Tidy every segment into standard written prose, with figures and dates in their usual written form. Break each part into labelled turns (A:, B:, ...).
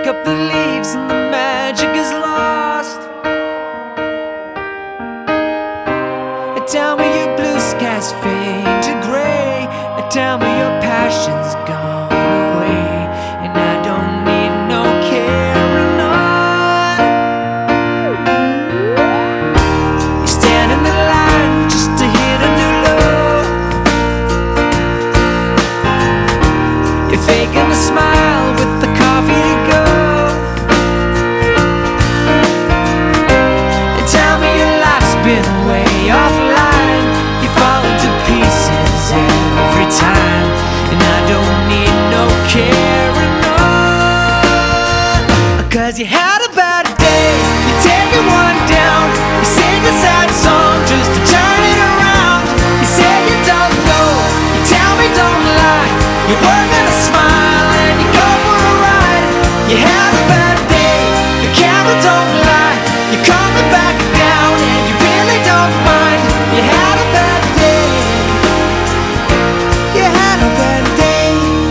A: kick up the leaves and the magic is lost. Tell me your blue skies fade to gray, tell me your passion's gone away, and I don't need no carrying on. You stand in the line just to hit a new low. You're faking a smile with the coffee to go. And tell me your life's been way offline. You fall into pieces every time, and I don't need no carrying on. 'Cause you had a bad day, you take it one down. You sing a sad song just to turn it around. You say you don't know, you tell me don't lie. You're working a smile and you go for a ride. You had a bad day, the camera don't lie. You're coming back down and you really don't mind. You had a bad day, you had a bad day.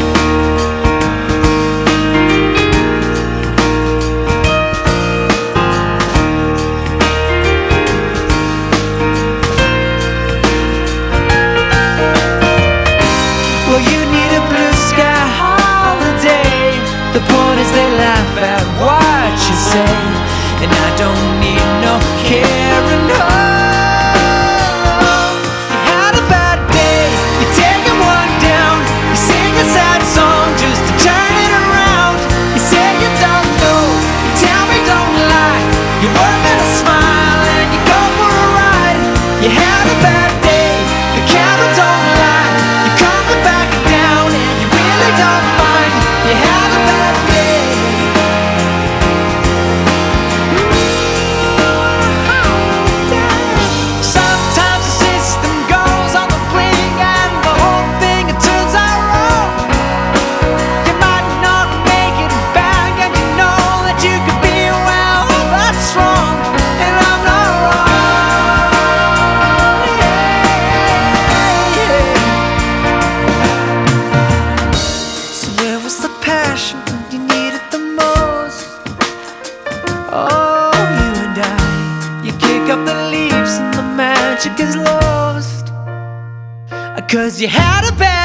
A: Well, you need a blue sky holiday. The point is they laugh at what you say, and I don't need no carrying on. You had a bad day, you're taking one down. You sing a sad song just to turn it around. You say you don't know, you tell me don't lie. You're working a smile and you go for a ride. You had a bad day, the camera don't lie. You're coming back down and you really don't mind. You had a bad day. Sometimes the system goes on the blink and the whole thing it turns out wrong. You might not make it back and you know that you could be well, that's wrong, and I'm not wrong. Yeah. So where was the passion when you needed the most? Oh, you and I, you kick up the leaves and the magic is lost. 'Cause you had a bad